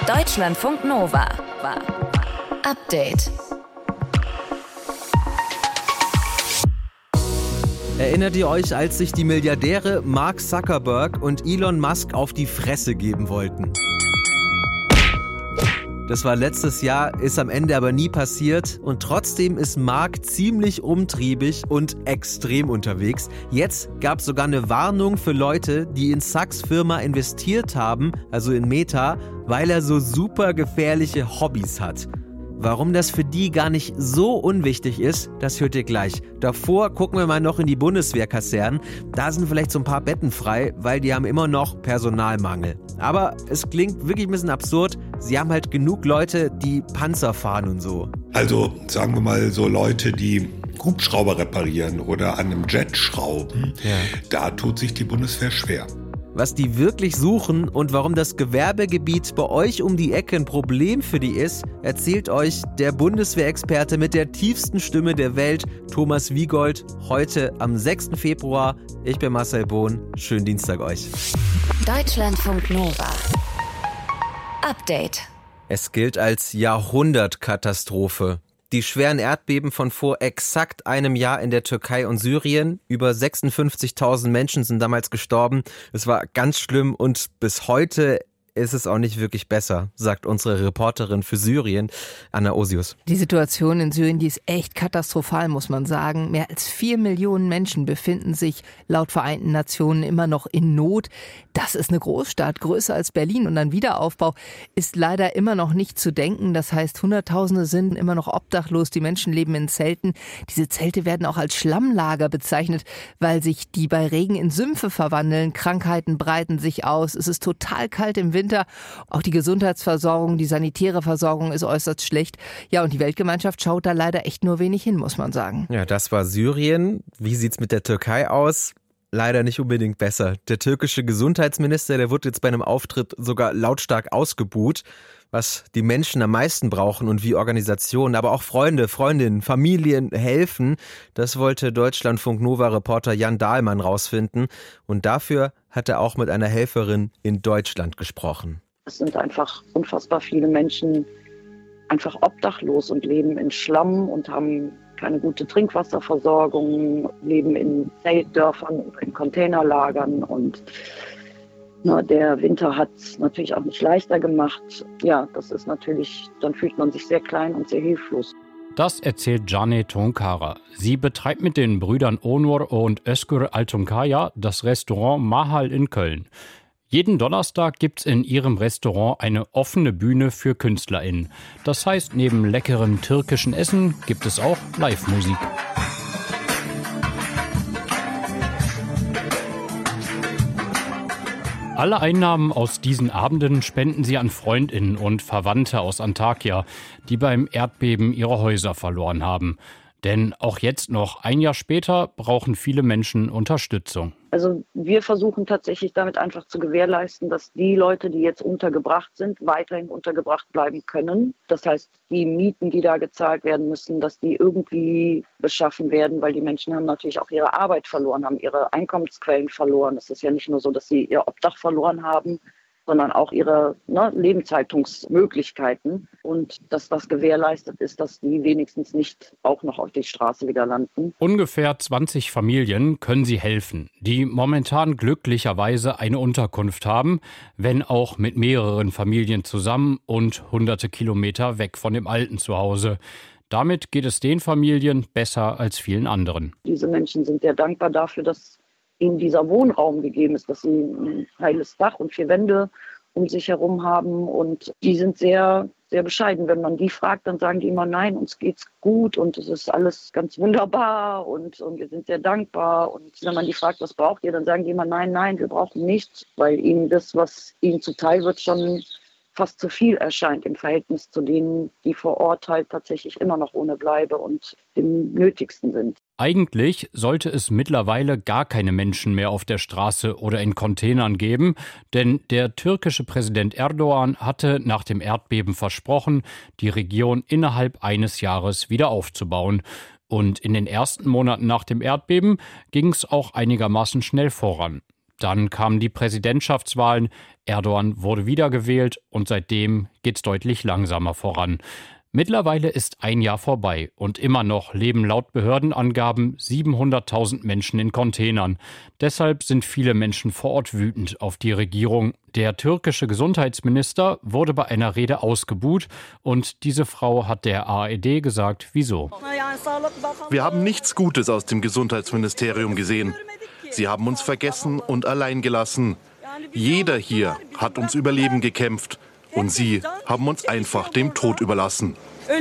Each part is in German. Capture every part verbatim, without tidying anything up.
Deutschlandfunk Nova. Update. Erinnert ihr euch, als sich die Milliardäre Mark Zuckerberg und Elon Musk auf die Fresse geben wollten? Das war letztes Jahr, ist am Ende aber nie passiert und trotzdem ist Mark ziemlich umtriebig und extrem unterwegs. Jetzt gab es sogar eine Warnung für Leute, die in Zucks Firma investiert haben, also in Meta, weil er so super gefährliche Hobbys hat. Warum das für die gar nicht so unwichtig ist, das hört ihr gleich. Davor gucken wir mal noch in die Bundeswehrkasernen. Da sind vielleicht so ein paar Betten frei, weil die haben immer noch Personalmangel. Aber es klingt wirklich ein bisschen absurd. Sie haben halt genug Leute, die Panzer fahren und so. Also sagen wir mal so Leute, die Hubschrauber reparieren oder an einem Jet schrauben. Ja. Da tut sich die Bundeswehr schwer. Was die wirklich suchen und warum das Gewerbegebiet bei euch um die Ecke ein Problem für die ist, erzählt euch der Bundeswehrexperte mit der tiefsten Stimme der Welt, Thomas Wiegold, heute am sechsten Februar. Ich bin Marcel Bohn. Schönen Dienstag euch. Deutschlandfunk Nova. Update. Es gilt als Jahrhundertkatastrophe. Die schweren Erdbeben von vor exakt einem Jahr in der Türkei und Syrien. Über sechsundfünfzigtausend Menschen sind damals gestorben. Es war ganz schlimm und bis heute ist es auch nicht wirklich besser, sagt unsere Reporterin für Syrien, Anna Osius. Die Situation in Syrien, die ist echt katastrophal, muss man sagen. Mehr als vier Millionen Menschen befinden sich laut Vereinten Nationen immer noch in Not. Das ist eine Großstadt, größer als Berlin. Und ein Wiederaufbau ist leider immer noch nicht zu denken. Das heißt, Hunderttausende sind immer noch obdachlos. Die Menschen leben in Zelten. Diese Zelte werden auch als Schlammlager bezeichnet, weil sich die bei Regen in Sümpfe verwandeln. Krankheiten breiten sich aus. Es ist total kalt im Winter. Auch die Gesundheitsversorgung, die sanitäre Versorgung ist äußerst schlecht. Ja, und die Weltgemeinschaft schaut da leider echt nur wenig hin, muss man sagen. Ja, das war Syrien. Wie sieht's mit der Türkei aus? Leider nicht unbedingt besser. Der türkische Gesundheitsminister, der wurde jetzt bei einem Auftritt sogar lautstark ausgebuht. Was die Menschen am meisten brauchen und wie Organisationen, aber auch Freunde, Freundinnen, Familien helfen, das wollte Deutschlandfunk Nova-Reporter Jan Dahlmann rausfinden. Und dafür hat er auch mit einer Helferin in Deutschland gesprochen. Es sind einfach unfassbar viele Menschen einfach obdachlos und leben in Schlamm und haben keine gute Trinkwasserversorgung, leben in Zeltdörfern oder in Containerlagern und na, der Winter hat es natürlich auch nicht leichter gemacht. Ja, das ist natürlich, dann fühlt man sich sehr klein und sehr hilflos. Das erzählt Cane Tonkara. Sie betreibt mit den Brüdern Onur und Özgür Altunkaya das Restaurant Mahal in Köln. Jeden Donnerstag gibt's in ihrem Restaurant eine offene Bühne für KünstlerInnen. Das heißt, neben leckerem türkischen Essen gibt es auch Live-Musik. Alle Einnahmen aus diesen Abenden spenden sie an FreundInnen und Verwandte aus Antakya, die beim Erdbeben ihre Häuser verloren haben. Denn auch jetzt noch, ein Jahr später, brauchen viele Menschen Unterstützung. Also wir versuchen tatsächlich damit einfach zu gewährleisten, dass die Leute, die jetzt untergebracht sind, weiterhin untergebracht bleiben können. Das heißt, die Mieten, die da gezahlt werden müssen, dass die irgendwie beschaffen werden, weil die Menschen haben natürlich auch ihre Arbeit verloren, haben ihre Einkommensquellen verloren. Es ist ja nicht nur so, dass sie ihr Obdach verloren haben, sondern auch ihre ne, Lebenshaltungsmöglichkeiten. Und dass das gewährleistet ist, dass die wenigstens nicht auch noch auf die Straße wieder landen. Ungefähr zwanzig Familien können sie helfen, die momentan glücklicherweise eine Unterkunft haben, wenn auch mit mehreren Familien zusammen und hunderte Kilometer weg von dem alten Zuhause. Damit geht es den Familien besser als vielen anderen. Diese Menschen sind sehr dankbar dafür, dass ihnen dieser Wohnraum gegeben ist, dass sie ein heiles Dach und vier Wände um sich herum haben. Und die sind sehr, sehr bescheiden. Wenn man die fragt, dann sagen die immer, nein, uns geht's gut und es ist alles ganz wunderbar und, und wir sind sehr dankbar. Und wenn man die fragt, was braucht ihr, dann sagen die immer, nein, nein, wir brauchen nichts, weil ihnen das, was ihnen zuteil wird, schon fast zu viel erscheint im Verhältnis zu denen, die vor Ort halt tatsächlich immer noch ohne Bleibe und dem Nötigsten sind. Eigentlich sollte es mittlerweile gar keine Menschen mehr auf der Straße oder in Containern geben, denn der türkische Präsident Erdogan hatte nach dem Erdbeben versprochen, die Region innerhalb eines Jahres wieder aufzubauen. Und in den ersten Monaten nach dem Erdbeben ging es auch einigermaßen schnell voran. Dann kamen die Präsidentschaftswahlen, Erdogan wurde wiedergewählt und seitdem geht's deutlich langsamer voran. Mittlerweile ist ein Jahr vorbei und immer noch leben laut Behördenangaben siebenhunderttausend Menschen in Containern. Deshalb sind viele Menschen vor Ort wütend auf die Regierung. Der türkische Gesundheitsminister wurde bei einer Rede ausgebuht und diese Frau hat der A R D gesagt, wieso. Wir haben nichts Gutes aus dem Gesundheitsministerium gesehen. Sie haben uns vergessen und allein gelassen. Jeder hier hat ums Überleben gekämpft. Und sie haben uns einfach dem Tod überlassen.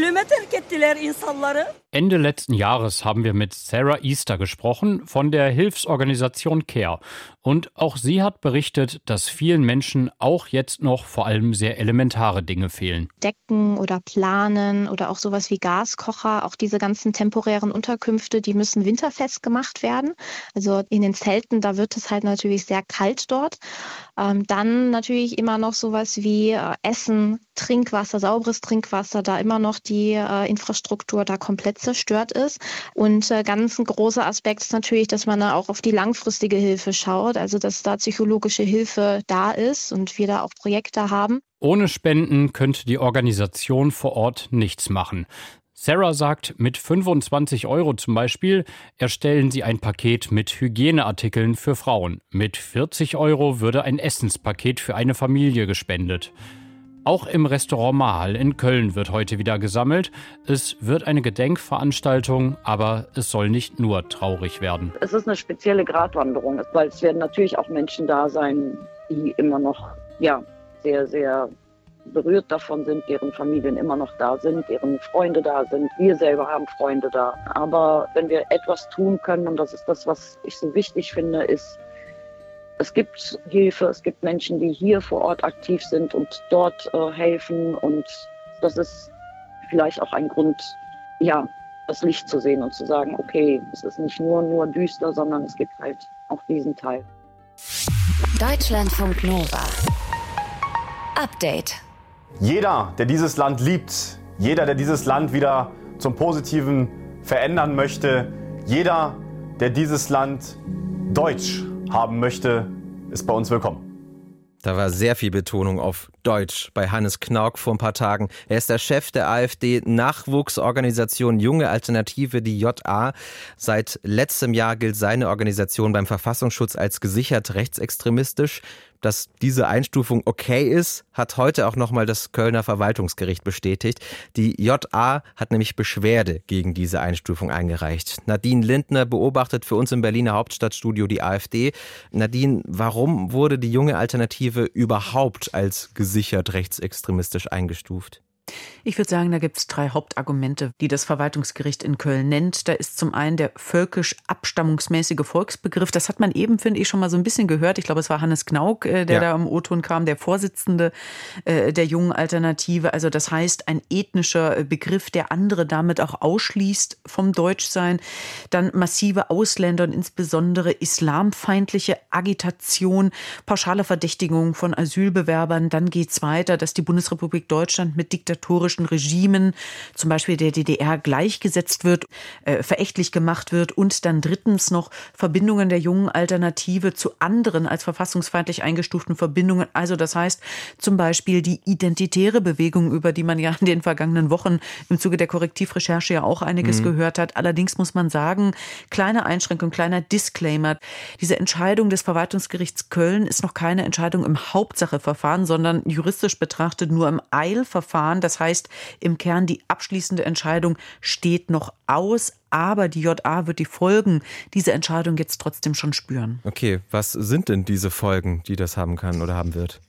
Ende letzten Jahres haben wir mit Sarah Easter gesprochen von der Hilfsorganisation CARE. Und auch sie hat berichtet, dass vielen Menschen auch jetzt noch vor allem sehr elementare Dinge fehlen. Decken oder Planen oder auch sowas wie Gaskocher, auch diese ganzen temporären Unterkünfte, die müssen winterfest gemacht werden. Also in den Zelten, da wird es halt natürlich sehr kalt dort. Ähm, dann natürlich immer noch sowas wie äh, Essen, Trinkwasser, sauberes Trinkwasser, da immer noch die äh, Infrastruktur da komplett zerstört ist. Und äh, ganz ein großer Aspekt ist natürlich, dass man da auch auf die langfristige Hilfe schaut, also dass da psychologische Hilfe da ist und wir da auch Projekte haben. Ohne Spenden könnte die Organisation vor Ort nichts machen. Sarah sagt, mit fünfundzwanzig Euro zum Beispiel erstellen sie ein Paket mit Hygieneartikeln für Frauen. Mit vierzig Euro würde ein Essenspaket für eine Familie gespendet. Auch im Restaurant Mahal in Köln wird heute wieder gesammelt. Es wird eine Gedenkveranstaltung, aber es soll nicht nur traurig werden. Es ist eine spezielle Gratwanderung, weil es werden natürlich auch Menschen da sein, die immer noch ja, sehr, sehr berührt davon sind, deren Familien immer noch da sind, deren Freunde da sind. Wir selber haben Freunde da. Aber wenn wir etwas tun können, und das ist das, was ich so wichtig finde, ist, es gibt Hilfe, es gibt Menschen, die hier vor Ort aktiv sind und dort äh, helfen. Und das ist vielleicht auch ein Grund, ja, das Licht zu sehen und zu sagen, okay, es ist nicht nur, nur düster, sondern es gibt halt auch diesen Teil. Deutschlandfunk Nova. Update. Jeder, der dieses Land liebt, jeder, der dieses Land wieder zum Positiven verändern möchte, jeder, der dieses Land deutsch haben möchte, ist bei uns willkommen. Da war sehr viel Betonung auf Deutsch bei Hannes Knauk vor ein paar Tagen. Er ist der Chef der AfD-Nachwuchsorganisation Junge Alternative, die J A. Seit letztem Jahr gilt seine Organisation beim Verfassungsschutz als gesichert rechtsextremistisch. Dass diese Einstufung okay ist, hat heute auch nochmal das Kölner Verwaltungsgericht bestätigt. Die J A hat nämlich Beschwerde gegen diese Einstufung eingereicht. Nadine Lindner beobachtet für uns im Berliner Hauptstadtstudio die AfD. Nadine, warum wurde die Junge Alternative überhaupt als gesichert rechtsextremistisch eingestuft? Ich würde sagen, da gibt es drei Hauptargumente, die das Verwaltungsgericht in Köln nennt. Da ist zum einen der völkisch-abstammungsmäßige Volksbegriff. Das hat man eben, finde ich, schon mal so ein bisschen gehört. Ich glaube, es war Hannes Knauk, äh, der ja. da im O-Ton kam, der Vorsitzende äh, der Jungen Alternative. Also das heißt, ein ethnischer Begriff, der andere damit auch ausschließt vom Deutschsein. Dann massive Ausländer und insbesondere islamfeindliche Agitation, pauschale Verdächtigung von Asylbewerbern. Dann geht's weiter, dass die Bundesrepublik Deutschland mit diktatorischen Regimen, zum Beispiel der D D R, gleichgesetzt wird, äh, verächtlich gemacht wird und dann drittens noch Verbindungen der Jungen Alternative zu anderen als verfassungsfeindlich eingestuften Verbindungen. Also das heißt zum Beispiel die identitäre Bewegung, über die man ja in den vergangenen Wochen im Zuge der Korrektivrecherche ja auch einiges mhm. gehört hat. Allerdings muss man sagen, kleine Einschränkung, kleiner Disclaimer. Diese Entscheidung des Verwaltungsgerichts Köln ist noch keine Entscheidung im Hauptsacheverfahren, sondern juristisch betrachtet nur im Eilverfahren. Das heißt, im Kern die abschließende Entscheidung steht noch aus, aber die J A wird die Folgen dieser Entscheidung jetzt trotzdem schon spüren. Okay, was sind denn diese Folgen, die das haben kann oder haben wird?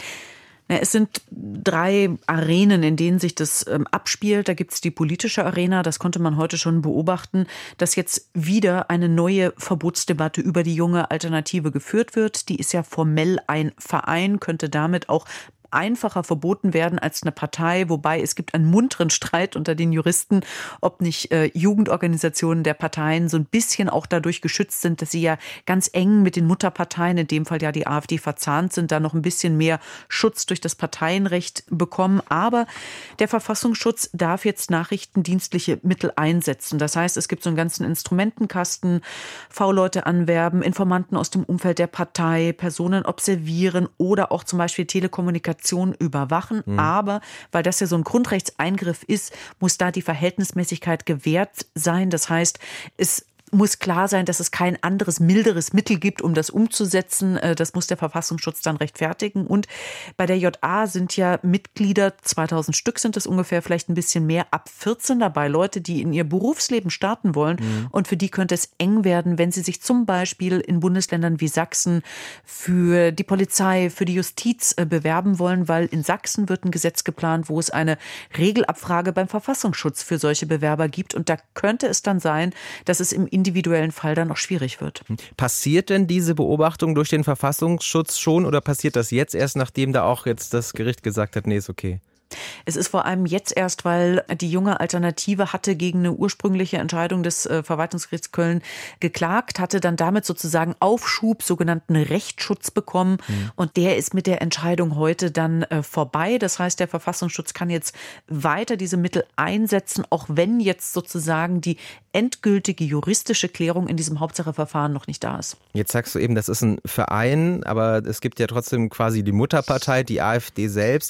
Es sind drei Arenen, in denen sich das ähm, abspielt. Da gibt es die politische Arena, das konnte man heute schon beobachten, dass jetzt wieder eine neue Verbotsdebatte über die Junge Alternative geführt wird. Die ist ja formell ein Verein, könnte damit auch einfacher verboten werden als eine Partei, wobei es gibt einen munteren Streit unter den Juristen, ob nicht äh, Jugendorganisationen der Parteien so ein bisschen auch dadurch geschützt sind, dass sie ja ganz eng mit den Mutterparteien, in dem Fall ja die AfD, verzahnt sind, da noch ein bisschen mehr Schutz durch das Parteienrecht bekommen. Aber der Verfassungsschutz darf jetzt nachrichtendienstliche Mittel einsetzen. Das heißt, es gibt so einen ganzen Instrumentenkasten, V-Leute anwerben, Informanten aus dem Umfeld der Partei, Personen observieren oder auch zum Beispiel Telekommunikation überwachen. Mhm. Aber weil das ja so ein Grundrechtseingriff ist, muss da die Verhältnismäßigkeit gewährt sein. Das heißt, es muss klar sein, dass es kein anderes, milderes Mittel gibt, um das umzusetzen. Das muss der Verfassungsschutz dann rechtfertigen. Und bei der J A sind ja Mitglieder, zweitausend Stück sind es ungefähr, vielleicht ein bisschen mehr, ab vierzehn dabei. Leute, die in ihr Berufsleben starten wollen. Mhm. Und für die könnte es eng werden, wenn sie sich zum Beispiel in Bundesländern wie Sachsen für die Polizei, für die Justiz bewerben wollen, weil in Sachsen wird ein Gesetz geplant, wo es eine Regelabfrage beim Verfassungsschutz für solche Bewerber gibt. Und da könnte es dann sein, dass es im individuellen Fall dann noch schwierig wird. Passiert denn diese Beobachtung durch den Verfassungsschutz schon oder passiert das jetzt erst, nachdem da auch jetzt das Gericht gesagt hat, nee, ist okay? Es ist vor allem jetzt erst, weil die junge Alternative hatte gegen eine ursprüngliche Entscheidung des äh, Verwaltungsgerichts Köln geklagt, hatte dann damit sozusagen Aufschub, sogenannten Rechtsschutz bekommen. Mhm. Und der ist mit der Entscheidung heute dann äh, vorbei. Das heißt, der Verfassungsschutz kann jetzt weiter diese Mittel einsetzen, auch wenn jetzt sozusagen die endgültige juristische Klärung in diesem Hauptsacheverfahren noch nicht da ist. Jetzt sagst du eben, das ist ein Verein, aber es gibt ja trotzdem quasi die Mutterpartei, die AfD selbst.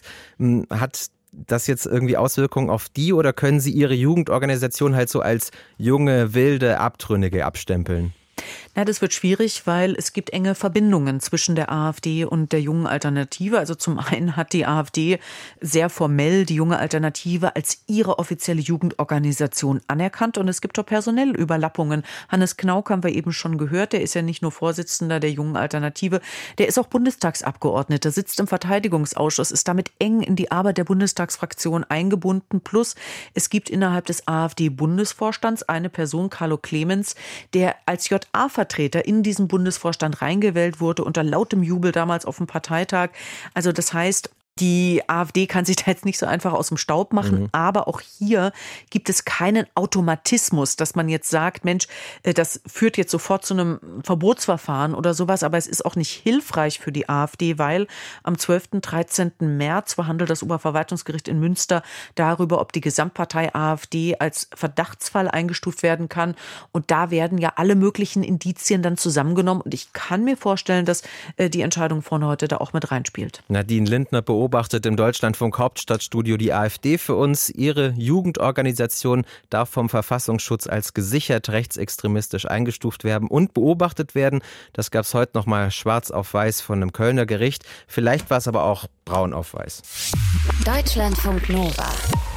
Hat das jetzt irgendwie Auswirkungen auf die oder können sie ihre Jugendorganisation halt so als junge, wilde, Abtrünnige abstempeln? Na, das wird schwierig, weil es gibt enge Verbindungen zwischen der AfD und der jungen Alternative. Also zum einen hat die AfD sehr formell die junge Alternative als ihre offizielle Jugendorganisation anerkannt und es gibt auch personelle Überlappungen. Hannes Knauk haben wir eben schon gehört, der ist ja nicht nur Vorsitzender der jungen Alternative, der ist auch Bundestagsabgeordneter, sitzt im Verteidigungsausschuss, ist damit eng in die Arbeit der Bundestagsfraktion eingebunden. Plus es gibt innerhalb des AfD-Bundesvorstands eine Person, Carlo Clemens, der als J A-Vertreter in diesen Bundesvorstand reingewählt wurde, unter lautem Jubel damals auf dem Parteitag. Also das heißt, die AfD kann sich da jetzt nicht so einfach aus dem Staub machen, mhm. aber auch hier gibt es keinen Automatismus, dass man jetzt sagt, Mensch, das führt jetzt sofort zu einem Verbotsverfahren oder sowas, aber es ist auch nicht hilfreich für die AfD, weil am zwölften, dreizehnten März verhandelt das Oberverwaltungsgericht in Münster darüber, ob die Gesamtpartei AfD als Verdachtsfall eingestuft werden kann und da werden ja alle möglichen Indizien dann zusammengenommen und ich kann mir vorstellen, dass die Entscheidung von heute da auch mit reinspielt. Nadine Lindner beobachtet beobachtet im Deutschlandfunk Hauptstadtstudio die AfD für uns. Ihre Jugendorganisation darf vom Verfassungsschutz als gesichert rechtsextremistisch eingestuft werden und beobachtet werden. Das gab es heute noch mal schwarz auf weiß von einem Kölner Gericht. Vielleicht war es aber auch braun auf weiß. Deutschlandfunk Nova.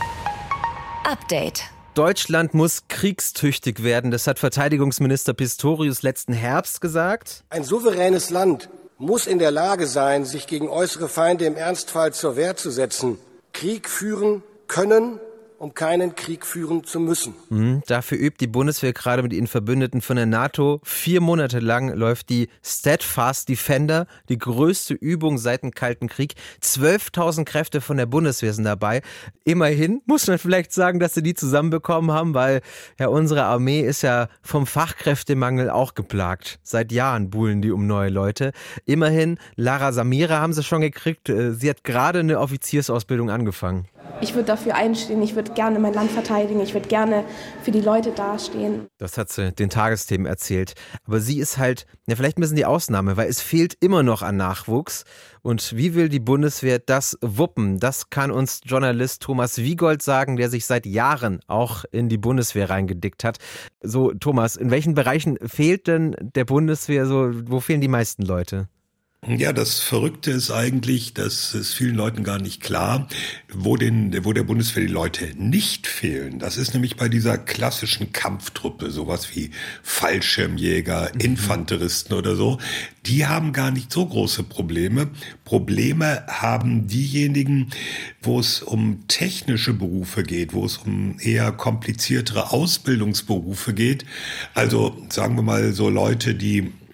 Update. Deutschland muss kriegstüchtig werden. Das hat Verteidigungsminister Pistorius letzten Herbst gesagt. Ein souveränes Land muss in der Lage sein, sich gegen äußere Feinde im Ernstfall zur Wehr zu setzen, Krieg führen können, um keinen Krieg führen zu müssen. Mhm, dafür übt die Bundeswehr gerade mit ihren Verbündeten von der NATO. Vier Monate lang läuft die Steadfast Defender, die größte Übung seit dem Kalten Krieg. zwölftausend Kräfte von der Bundeswehr sind dabei. Immerhin muss man vielleicht sagen, dass sie die zusammenbekommen haben, weil ja unsere Armee ist ja vom Fachkräftemangel auch geplagt. Seit Jahren buhlen die um neue Leute. Immerhin, Lara Samira haben sie schon gekriegt. Sie hat gerade eine Offiziersausbildung angefangen. Ich würde dafür einstehen, ich würde gerne mein Land verteidigen, ich würde gerne für die Leute dastehen. Das hat sie den Tagesthemen erzählt. Aber sie ist halt, ja, vielleicht ein bisschen die Ausnahme, weil es fehlt immer noch an Nachwuchs. Und wie will die Bundeswehr das wuppen? Das kann uns Journalist Thomas Wiegold sagen, der sich seit Jahren auch in die Bundeswehr reingedickt hat. So, Thomas, in welchen Bereichen fehlt denn der Bundeswehr so, wo fehlen die meisten Leute? Ja, das Verrückte ist eigentlich, das ist vielen Leuten gar nicht klar, wo, den, wo der Bundeswehr die Leute nicht fehlen. Das ist nämlich bei dieser klassischen Kampftruppe, sowas wie Fallschirmjäger, mhm. Infanteristen oder so. Die haben gar nicht so große Probleme. Probleme haben diejenigen, wo es um technische Berufe geht, wo es um eher kompliziertere Ausbildungsberufe geht. Also sagen wir mal so Leute, die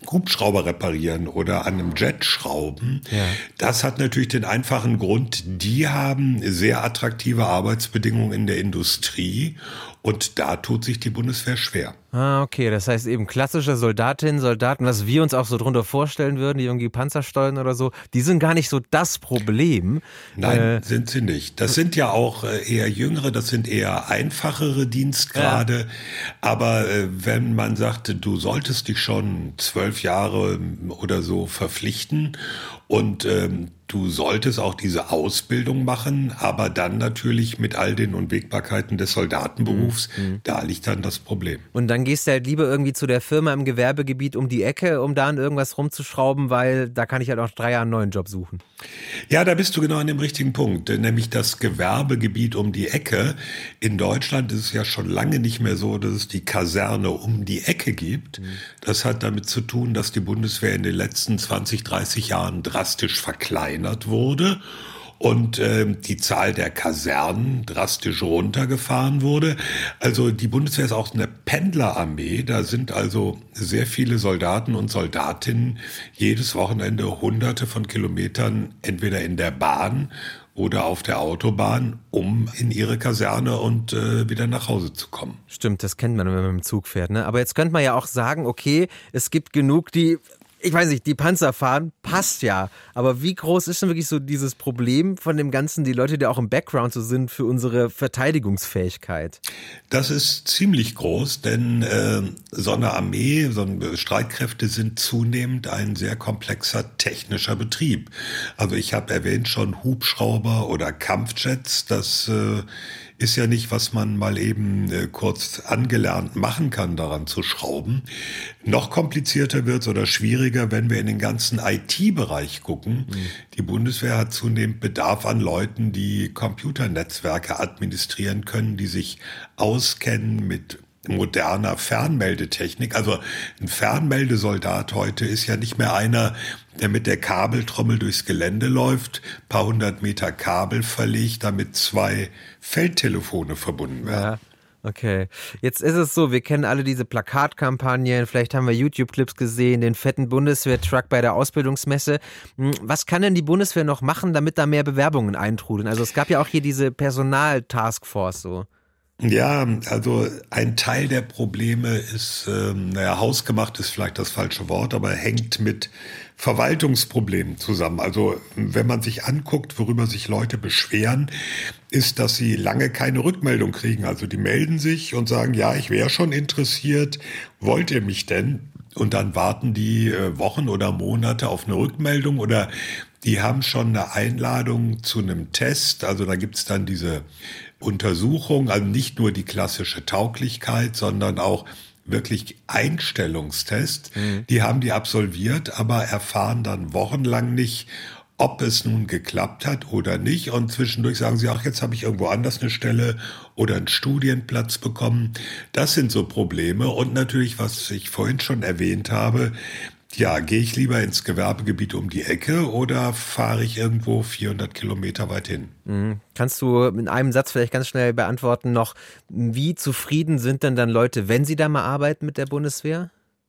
Hubschrauber reparieren oder an einem Jet schrauben. Ja. Das hat natürlich den einfachen Grund, die haben sehr attraktive Arbeitsbedingungen in der Industrie und da tut sich die Bundeswehr schwer. Ah, okay, das heißt eben klassische Soldatinnen, Soldaten, was wir uns auch so drunter vorstellen würden, die irgendwie Panzer steuern oder so, die sind gar nicht so das Problem. Nein, äh, sind sie nicht. Das sind ja auch eher jüngere, das sind eher einfachere Dienstgrade. Ja. Aber äh, wenn man sagte, du solltest dich schon zwölf Jahre oder so verpflichten und ähm, du solltest auch diese Ausbildung machen, aber dann natürlich mit all den Unwägbarkeiten des Soldatenberufs, mhm. da liegt dann das Problem. Und dann gehst du halt lieber irgendwie zu der Firma im Gewerbegebiet um die Ecke, um da an irgendwas rumzuschrauben, weil da kann ich halt auch drei Jahre einen neuen Job suchen. Ja, da bist du genau an dem richtigen Punkt, nämlich das Gewerbegebiet um die Ecke. In Deutschland ist es ja schon lange nicht mehr so, dass es die Kaserne um die Ecke gibt. Mhm. Das hat damit zu tun, dass die Bundeswehr in den letzten zwanzig, dreißig Jahren drastisch verkleinert wurde und äh, die Zahl der Kasernen drastisch runtergefahren wurde. Also die Bundeswehr ist auch eine Pendlerarmee. Da sind also sehr viele Soldaten und Soldatinnen jedes Wochenende hunderte von Kilometern entweder in der Bahn oder auf der Autobahn, um in ihre Kaserne und äh, wieder nach Hause zu kommen. Stimmt, das kennt man, wenn man mit dem Zug fährt, ne? Aber jetzt könnte man ja auch sagen, okay, es gibt genug, die... Ich weiß nicht, die Panzer fahren, passt ja. Aber wie groß ist denn wirklich so dieses Problem von dem Ganzen, die Leute, die auch im Background so sind, für unsere Verteidigungsfähigkeit? Das ist ziemlich groß, denn äh, so eine Armee, so eine Streitkräfte sind zunehmend ein sehr komplexer technischer Betrieb. Also ich habe erwähnt schon Hubschrauber oder Kampfjets, das äh, ist ja nicht, was man mal eben äh, kurz angelernt machen kann, daran zu schrauben. Noch komplizierter wird's oder schwieriger, wenn wir in den ganzen I T-Bereich gucken. Mhm. Die Bundeswehr hat zunehmend Bedarf an Leuten, die Computernetzwerke administrieren können, die sich auskennen mit moderner Fernmeldetechnik. Also ein Fernmeldesoldat heute ist ja nicht mehr einer, der mit der Kabeltrommel durchs Gelände läuft, paar hundert Meter Kabel verlegt, damit zwei Feldtelefone verbunden werden. Ja. Okay, jetzt ist es so, wir kennen alle diese Plakatkampagnen, vielleicht haben wir YouTube-Clips gesehen, den fetten Bundeswehr-Truck bei der Ausbildungsmesse. Was kann denn die Bundeswehr noch machen, damit da mehr Bewerbungen eintrudeln? Also es gab ja auch hier diese Personal-Taskforce so. Ja, also ein Teil der Probleme ist, ähm, naja, hausgemacht ist vielleicht das falsche Wort, aber hängt mit Verwaltungsproblemen zusammen. Also wenn man sich anguckt, worüber sich Leute beschweren, ist, dass sie lange keine Rückmeldung kriegen. Also die melden sich und sagen, ja, ich wäre schon interessiert, wollt ihr mich denn? Und dann warten die äh, Wochen oder Monate auf eine Rückmeldung oder die haben schon eine Einladung zu einem Test. Also da gibt's dann diese Untersuchung, also nicht nur die klassische Tauglichkeit, sondern auch wirklich Einstellungstest. Mhm. Die haben die absolviert, aber erfahren dann wochenlang nicht, ob es nun geklappt hat oder nicht. Und zwischendurch sagen sie, ach, jetzt habe ich irgendwo anders eine Stelle oder einen Studienplatz bekommen. Das sind so Probleme. Und natürlich, was ich vorhin schon erwähnt habe, ja, gehe ich lieber ins Gewerbegebiet um die Ecke oder fahre ich irgendwo vierhundert Kilometer weit hin? Mhm. Kannst du in einem Satz vielleicht ganz schnell beantworten noch, wie zufrieden sind denn dann Leute, wenn sie da mal arbeiten mit der Bundeswehr?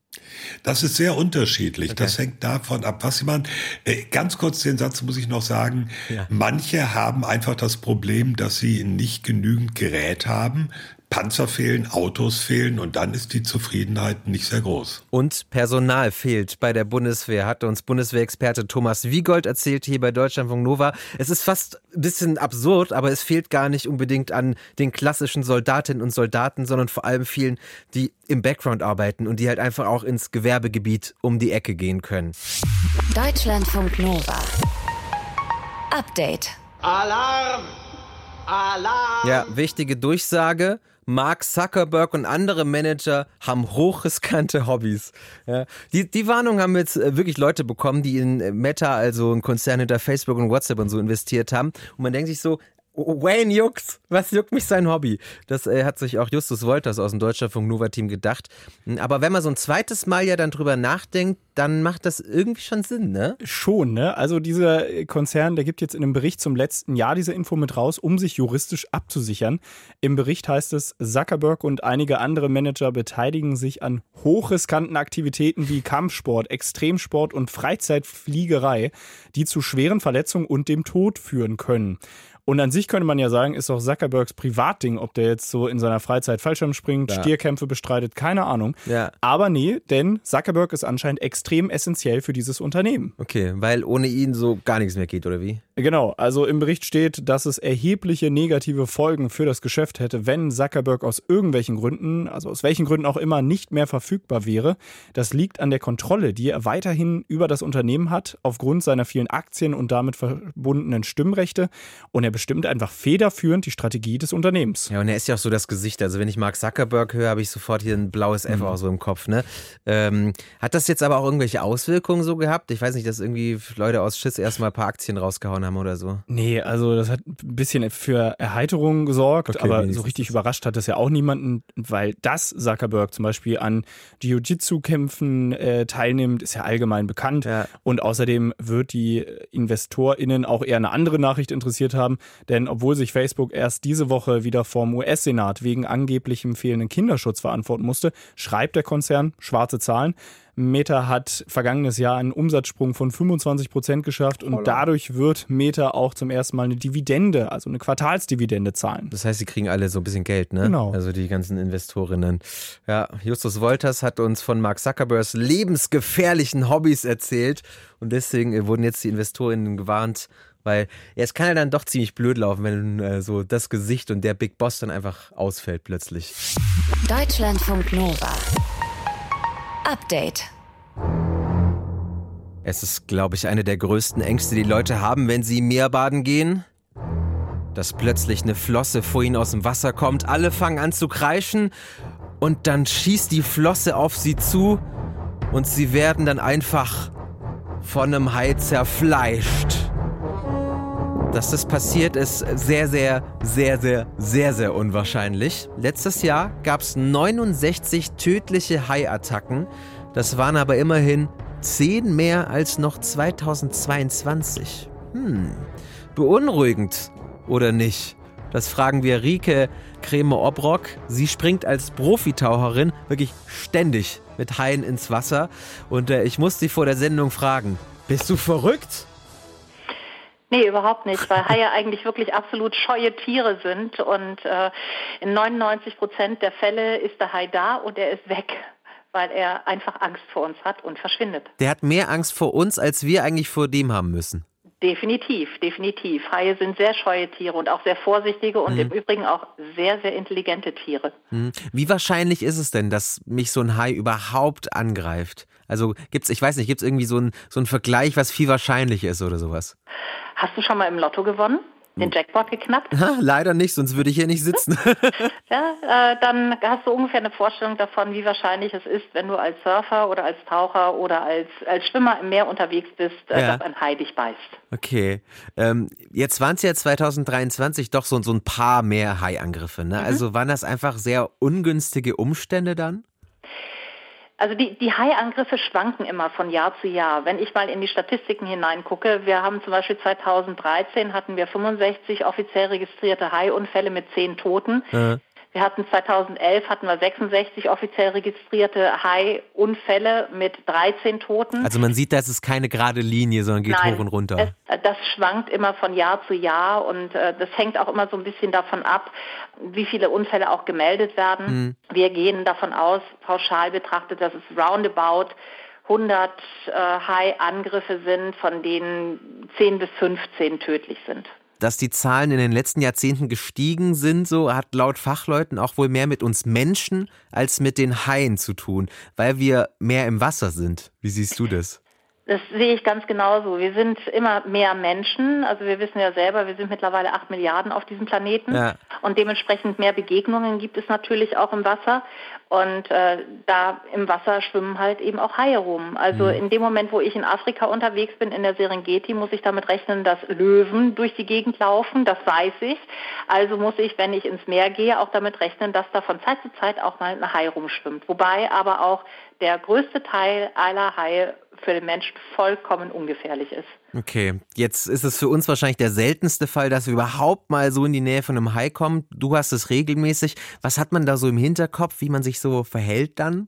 Das ist sehr unterschiedlich. Okay. Das hängt davon ab, was sie machen. Ganz kurz den Satz muss ich noch sagen. Ja. Manche haben einfach das Problem, dass sie nicht genügend Gerät haben. Panzer fehlen, Autos fehlen und dann ist die Zufriedenheit nicht sehr groß. Und Personal fehlt bei der Bundeswehr, hat uns Bundeswehrexperte Thomas Wiegold erzählt hier bei Deutschlandfunk Nova. Es ist fast ein bisschen absurd, aber es fehlt gar nicht unbedingt an den klassischen Soldatinnen und Soldaten, sondern vor allem vielen, die im Background arbeiten und die halt einfach auch ins Gewerbegebiet um die Ecke gehen können. Deutschlandfunk Nova. Update. Alarm! Alarm! Ja, wichtige Durchsage. Mark Zuckerberg und andere Manager haben hochriskante Hobbys. Ja, die, die Warnung haben jetzt wirklich Leute bekommen, die in Meta, also ein Konzern hinter Facebook und WhatsApp und so investiert haben. Und man denkt sich so, Wayne juckt's. Was juckt mich sein Hobby? Das äh, hat sich auch Justus Wolters aus dem Deutschlandfunk Nova-Team gedacht. Aber wenn man so ein zweites Mal ja dann drüber nachdenkt, dann macht das irgendwie schon Sinn, ne? Schon, ne? Also dieser Konzern, der gibt jetzt in einem Bericht zum letzten Jahr diese Info mit raus, um sich juristisch abzusichern. Im Bericht heißt es, Zuckerberg und einige andere Manager beteiligen sich an hochriskanten Aktivitäten wie Kampfsport, Extremsport und Freizeitfliegerei, die zu schweren Verletzungen und dem Tod führen können. Und an sich könnte man ja sagen, ist auch Zuckerbergs Privatding, ob der jetzt so in seiner Freizeit Fallschirm springt, ja. Stierkämpfe bestreitet, keine Ahnung. Ja. Aber nee, denn Zuckerberg ist anscheinend extrem essentiell für dieses Unternehmen. Okay, weil ohne ihn so gar nichts mehr geht, oder wie? Genau, also im Bericht steht, dass es erhebliche negative Folgen für das Geschäft hätte, wenn Zuckerberg aus irgendwelchen Gründen, also aus welchen Gründen auch immer, nicht mehr verfügbar wäre. Das liegt an der Kontrolle, die er weiterhin über das Unternehmen hat, aufgrund seiner vielen Aktien und damit verbundenen Stimmrechte. Und er bestimmt einfach federführend die Strategie des Unternehmens. Ja, und er ist ja auch so das Gesicht. Also wenn ich Mark Zuckerberg höre, habe ich sofort hier ein blaues F mhm. auch so im Kopf. Ne? Ähm, hat das jetzt aber auch irgendwelche Auswirkungen so gehabt? Ich weiß nicht, dass irgendwie Leute aus Schiss erstmal ein paar Aktien rausgehauen haben oder so. Nee, also das hat ein bisschen für Erheiterung gesorgt, okay, aber so richtig überrascht hat das ja auch niemanden, weil dass Zuckerberg zum Beispiel an Jiu-Jitsu-Kämpfen äh, teilnimmt, ist ja allgemein bekannt. Ja. Und außerdem wird die InvestorInnen auch eher eine andere Nachricht interessiert haben. Denn obwohl sich Facebook erst diese Woche wieder vom U S-Senat wegen angeblichem fehlenden Kinderschutz verantworten musste, schreibt der Konzern schwarze Zahlen. Meta hat vergangenes Jahr einen Umsatzsprung von fünfundzwanzig Prozent geschafft und Holla. dadurch wird Meta auch zum ersten Mal eine Dividende, also eine Quartalsdividende zahlen. Das heißt, sie kriegen alle so ein bisschen Geld, ne? Genau. Also die ganzen Investorinnen. Ja, Justus Wolters hat uns von Mark Zuckerbergs lebensgefährlichen Hobbys erzählt und deswegen wurden jetzt die Investorinnen gewarnt, weil ja, es kann ja dann doch ziemlich blöd laufen, wenn äh, so das Gesicht und der Big Boss dann einfach ausfällt plötzlich. Deutschlandfunk Nova. Update. Es ist, glaube ich, eine der größten Ängste, die Leute haben, wenn sie Meerbaden gehen. Dass plötzlich eine Flosse vor ihnen aus dem Wasser kommt, alle fangen an zu kreischen und dann schießt die Flosse auf sie zu und sie werden dann einfach von einem Hai zerfleischt. Dass das passiert, ist sehr, sehr, sehr, sehr, sehr, sehr unwahrscheinlich. Letztes Jahr gab es neunundsechzig tödliche Haiattacken. Das waren aber immerhin zehn mehr als noch zweitausendzweiundzwanzig. Hm, beunruhigend, oder nicht? Das fragen wir Rike Kremer-Obrock. Sie springt als Profitaucherin wirklich ständig mit Haien ins Wasser. Und äh, ich muss sie vor der Sendung fragen, bist du verrückt? Nee, überhaupt nicht, weil Haie eigentlich wirklich absolut scheue Tiere sind und äh, in neunundneunzig Prozent der Fälle ist der Hai da und er ist weg, weil er einfach Angst vor uns hat und verschwindet. Der hat mehr Angst vor uns, als wir eigentlich vor dem haben müssen. Definitiv, definitiv. Haie sind sehr scheue Tiere und auch sehr vorsichtige und mhm. im Übrigen auch sehr, sehr intelligente Tiere. Mhm. Wie wahrscheinlich ist es denn, dass mich so ein Hai überhaupt angreift? Also gibt's, ich weiß nicht, gibt's irgendwie so einen so einen Vergleich, was viel wahrscheinlicher ist oder sowas? Hast du schon mal im Lotto gewonnen? Den Jackpot geknackt? Ha, leider nicht, sonst würde ich hier nicht sitzen. Ja, äh, dann hast du ungefähr eine Vorstellung davon, wie wahrscheinlich es ist, wenn du als Surfer oder als Taucher oder als, als Schwimmer im Meer unterwegs bist, äh, ja. dass ein Hai dich beißt. Okay, ähm, jetzt waren es ja zweitausenddreiundzwanzig doch so, so ein paar mehr Haiangriffe, ne? Mhm. Also waren das einfach sehr ungünstige Umstände dann? Also die, die Haiangriffe schwanken immer von Jahr zu Jahr. Wenn ich mal in die Statistiken hineingucke, wir haben zum Beispiel zweitausenddreizehn hatten wir fünfundsechzig offiziell registrierte Haiunfälle mit zehn Toten. Ja. Wir hatten zweitausendelf hatten wir sechsundsechzig offiziell registrierte Hai-Unfälle mit dreizehn Toten. Also man sieht, das ist keine gerade Linie, sondern geht Nein, hoch und runter. Es, das schwankt immer von Jahr zu Jahr und äh, das hängt auch immer so ein bisschen davon ab, wie viele Unfälle auch gemeldet werden. Mhm. Wir gehen davon aus, pauschal betrachtet, dass es roundabout hundert äh, Hai-Angriffe sind, von denen zehn bis fünfzehn tödlich sind. Dass die Zahlen in den letzten Jahrzehnten gestiegen sind, so hat laut Fachleuten auch wohl mehr mit uns Menschen als mit den Haien zu tun, weil wir mehr im Wasser sind. Wie siehst du das? Das sehe ich ganz genauso. Wir sind immer mehr Menschen. Also wir wissen ja selber, wir sind mittlerweile acht Milliarden auf diesem Planeten. Ja. Und dementsprechend mehr Begegnungen gibt es natürlich auch im Wasser. Und äh, da im Wasser schwimmen halt eben auch Haie rum. Also mhm. in dem Moment, wo ich in Afrika unterwegs bin, in der Serengeti, muss ich damit rechnen, dass Löwen durch die Gegend laufen. Das weiß ich. Also muss ich, wenn ich ins Meer gehe, auch damit rechnen, dass da von Zeit zu Zeit auch mal ein Hai rumschwimmt. Wobei aber auch der größte Teil aller Haie für den Menschen vollkommen ungefährlich ist. Okay, jetzt ist es für uns wahrscheinlich der seltenste Fall, dass wir überhaupt mal so in die Nähe von einem Hai kommen. Du hast es regelmäßig. Was hat man da so im Hinterkopf, wie man sich so verhält dann?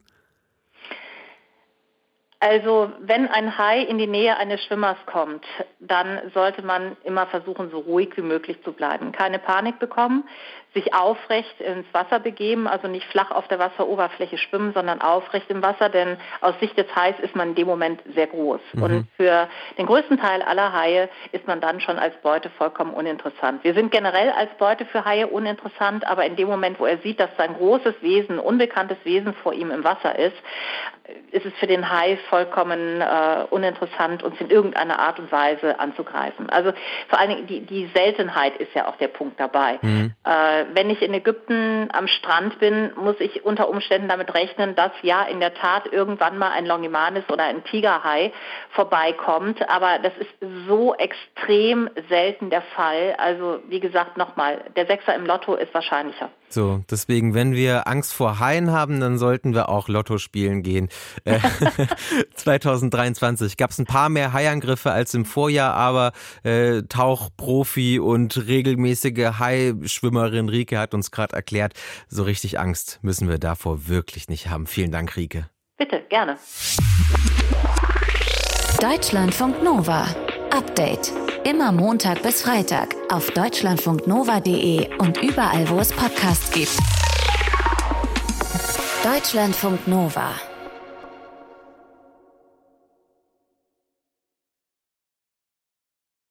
Also wenn ein Hai in die Nähe eines Schwimmers kommt, dann sollte man immer versuchen, so ruhig wie möglich zu bleiben. Keine Panik bekommen, sich aufrecht ins Wasser begeben, also nicht flach auf der Wasseroberfläche schwimmen, sondern aufrecht im Wasser, denn aus Sicht des Hais ist man in dem Moment sehr groß. Mhm. Und für den größten Teil aller Haie ist man dann schon als Beute vollkommen uninteressant. Wir sind generell als Beute für Haie uninteressant, aber in dem Moment, wo er sieht, dass sein großes Wesen, unbekanntes Wesen vor ihm im Wasser ist, ist es für den Hai vollkommen äh, uninteressant, uns in irgendeiner Art und Weise anzugreifen. Also vor allen Dingen die, die Seltenheit ist ja auch der Punkt dabei. Mhm. Äh, wenn ich in Ägypten am Strand bin, muss ich unter Umständen damit rechnen, dass ja in der Tat irgendwann mal ein Longimanus oder ein Tigerhai vorbeikommt. Aber das ist so extrem selten der Fall. Also wie gesagt, nochmal, der Sechser im Lotto ist wahrscheinlicher. So, deswegen, wenn wir Angst vor Haien haben, dann sollten wir auch Lotto spielen gehen. Äh, zwanzig dreiundzwanzig gab es ein paar mehr Haiangriffe als im Vorjahr, aber äh, Tauchprofi und regelmäßige Hai-Schwimmerin Rike hat uns gerade erklärt, so richtig Angst müssen wir davor wirklich nicht haben. Vielen Dank, Rike. Bitte, gerne. Deutschlandfunk Nova. Update. Immer Montag bis Freitag auf deutschlandfunknova punkt de und überall, wo es Podcasts gibt. Deutschlandfunk Nova.